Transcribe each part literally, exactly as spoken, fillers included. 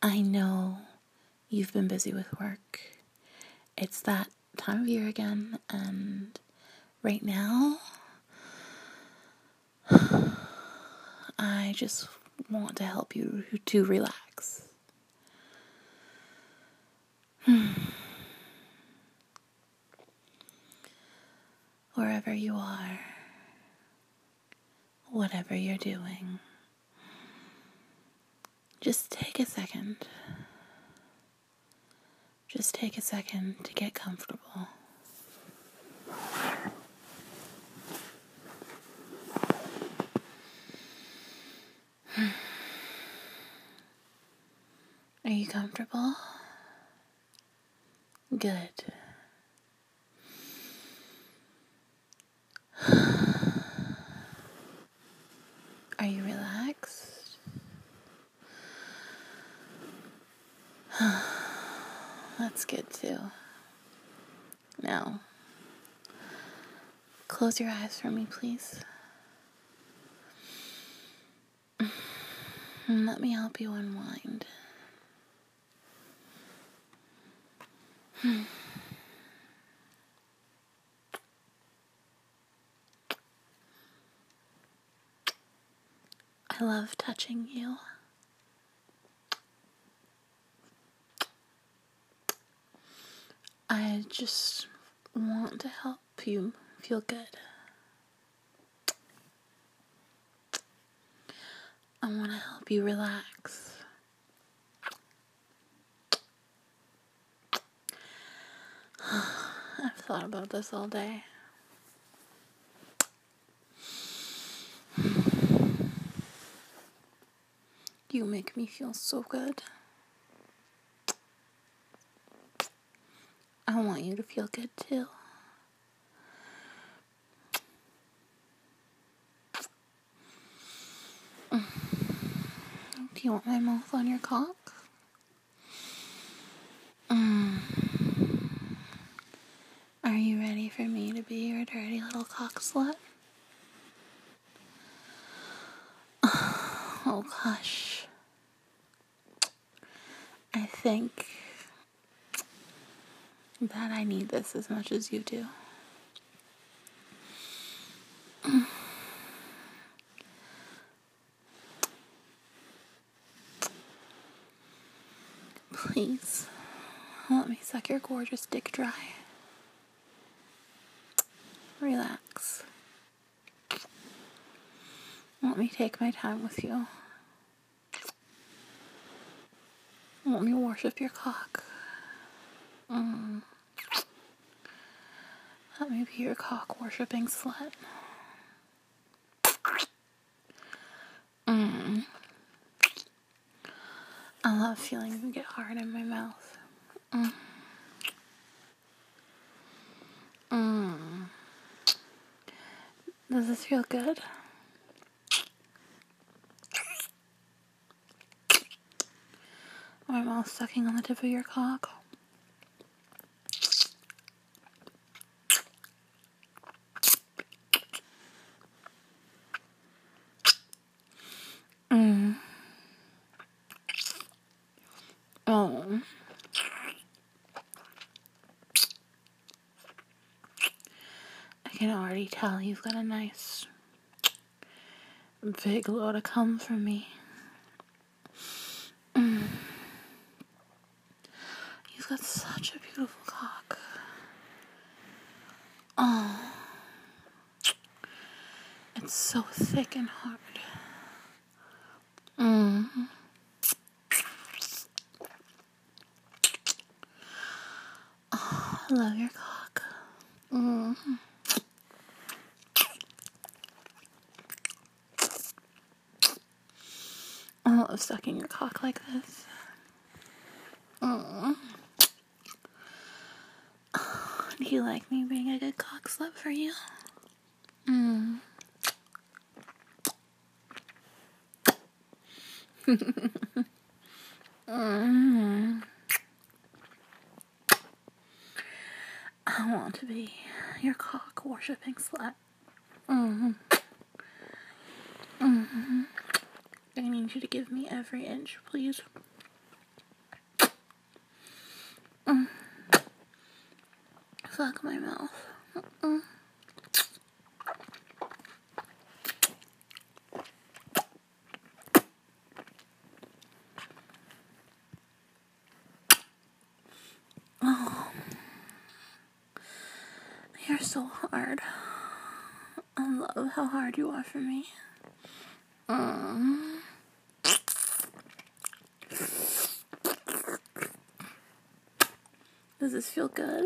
I know you've been busy with work. It's that time of year again, and right now, I just want to help you to relax. Wherever you are, whatever you're doing, just take a second. Just take a second to get comfortable. Are you comfortable? Good. Are you relaxed? That's good too. Now, close your eyes for me, please. And let me help you unwind. I love touching you. I just want to help you feel good. I want to help you relax. I've thought about this all day. You make me feel so good. I want you to feel good too. Do you want my mouth on your cock? Mm. Are you ready for me to be your dirty little cock slut? Oh gosh. I think that I need this as much as you do. Please, let me suck your gorgeous dick dry. Relax. Let me take my time with you. Let me worship your cock. Mm. Let me be your cock worshipping slut. Mm. I love feeling you get hard in my mouth. Mm. Mm. Does this feel good? My mouth sucking on the tip of your cock. Mm. Oh. I can already tell you've got a nice big load of cum from me. Mm. You've got such a beautiful cock. Oh. It's so thick and hard. Mm. Oh, I love your cock. Mm. I love sucking your cock like this. Mm. Do you like me being a good cock slut for you? Mm. mm. I want to be your cock worshipping slut. Mm. Mm. I need you to give me every inch, please. fuck my mouth. Mm-mm. Oh, you're so hard. I love how hard you are for me. Mm. Does this feel good?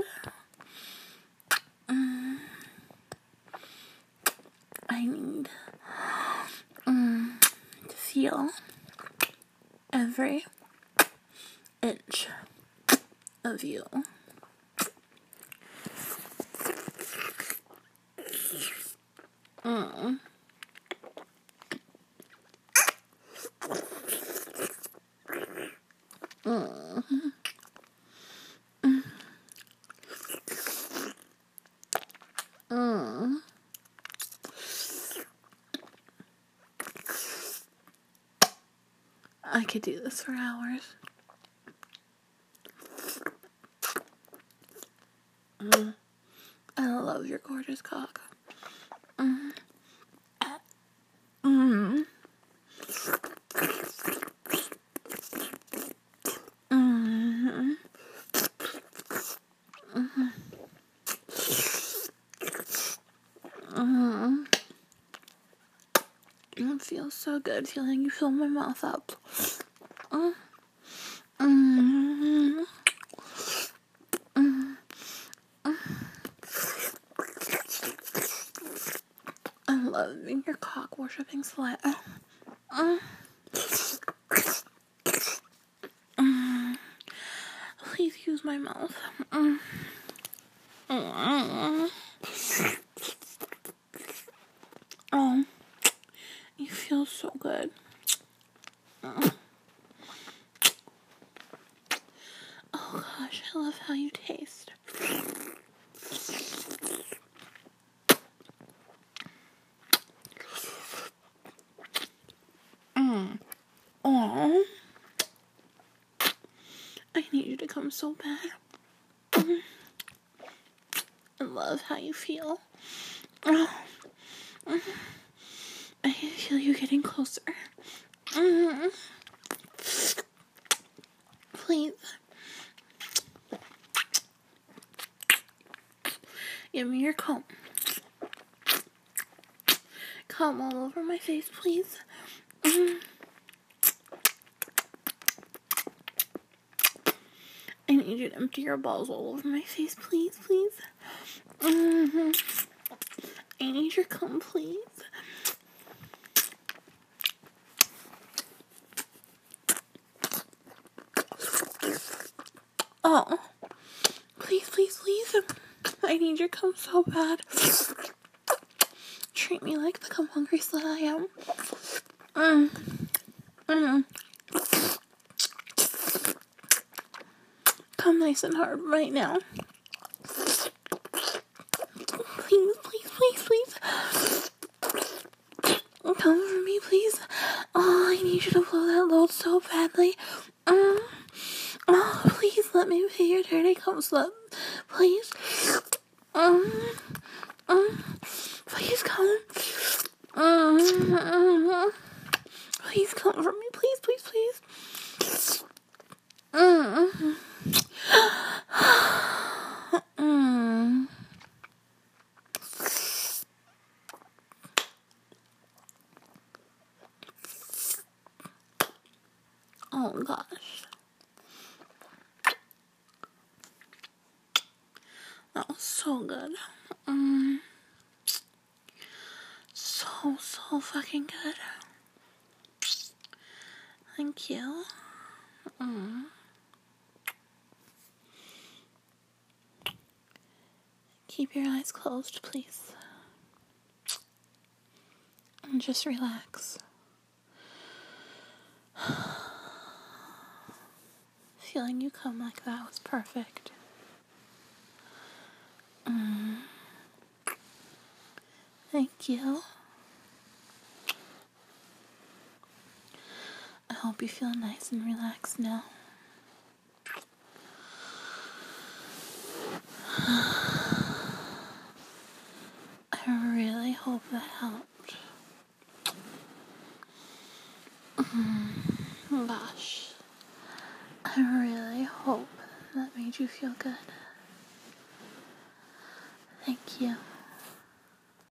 Mm. I need mm, to feel every inch of you. Mm. Mm. Mm. Mm. I could do this for hours. Mm. I love your gorgeous cock. Mm. Mm. Mm. Mm. Mm. It feels so good feeling you fill my mouth up. Mm. Mm. Mm. I love being your cock worshipping slut. Mm. Mm. Please use my mouth. Mm. Mm. Oh, you feel so good. Mm. Oh gosh, I love how you taste. Mm. Oh, I need you to come so bad. Mm. I love how you feel. Oh. Mm. I can feel you getting closer. Mm. Please. Give me your comb. Comb all over my face, please. Mm. I need you to empty your balls all over my face, please, please. Mm-hmm. I need your comb, please. Oh, please, please, please. I need your cum so bad. Treat me like the cum hungry slut I am. Mm. Mm. Come nice and hard right now. Please, please, please, please. Come for me, please. Oh, I need you to blow that load so badly. Mm. Oh, please let me be your dirty cum slut. Please. Mm. Mm. Please come. Mm. Mm. Please come for me. Please, please, please. Mm. Mm. Oh gosh. That was so good. Mm. So, so fucking good. Thank you. Mm. Keep your eyes closed, please. And just relax. Feeling you come like that was perfect. Mm. Thank you. I hope you feel nice and relaxed now. that helped. Mm, gosh. I really hope that made you feel good. Thank you.